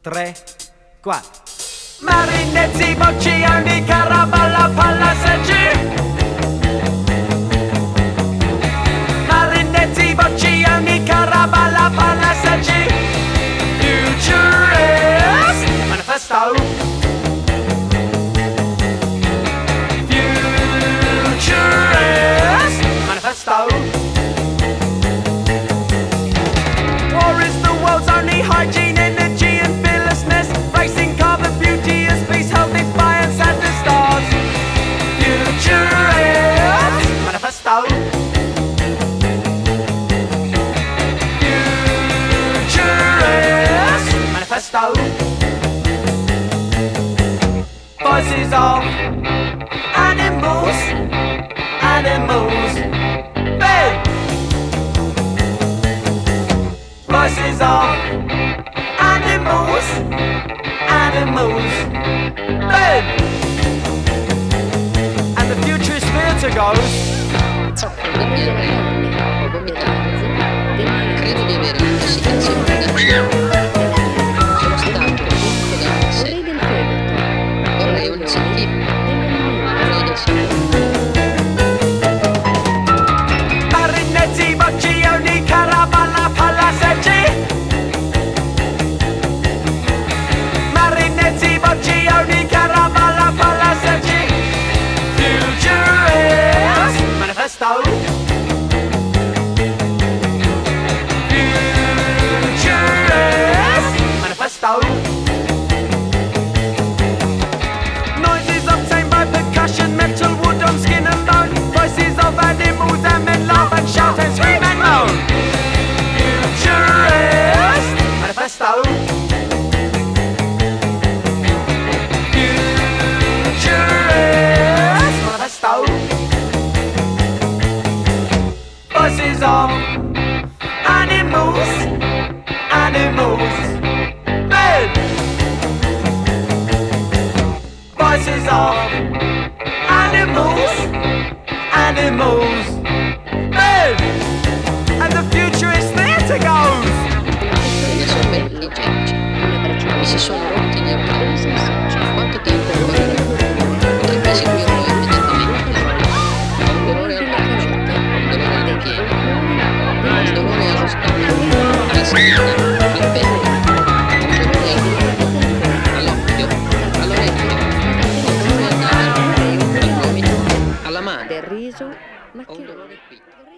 3, 4. Marinetti, Boccioni, Caraballa, Pallasaggi. Marinetti, Boccioni, Caraballa, Pallasaggi. Futurist Manifesto. Futurist Manifesto. War is the world's only hygiene, energy and fearlessness. Racing carbon, beauty and space, health, defiance and the stars. Futurist Manifesto. Futurist Manifesto. Voices of animals, animals, bed. Voices of animals, animals, bed. And the futurist theatre goes. Credo di avere un'intossicazione da sono stato punto da sé. Vorrei un scientifico. Vorrei del scientifico. Marinetti, Boccioni, Caraballa, Pallasaggi. Marinetti, Boccioni, Caraballa, Pallasaggi. Futurist Manifesto. Futurist Manifesto. Noises obtained by percussion, metal, wood on skin and bone. Voices of animals and men laugh and shout and scream and moan. Futurist Manifesto. Futurist Manifesto. Voices of animals, animals, men. Voices of animals, animals, men. And the futurist theatre goes. Ne sono belli, Gigi. Mi si sono rotti gli occhi. Quanto tempo vorrei? Potrebbe eseguirlo immediatamente. Ho un dolore al braccio, un dolore alle piedi, un dolore allo stomaco, alla schiena, al petto, un dolore all'occhio, all'orecchio, un dolore al naso, al gomito, alla mano. del riso, ma Ho un che dolore qui.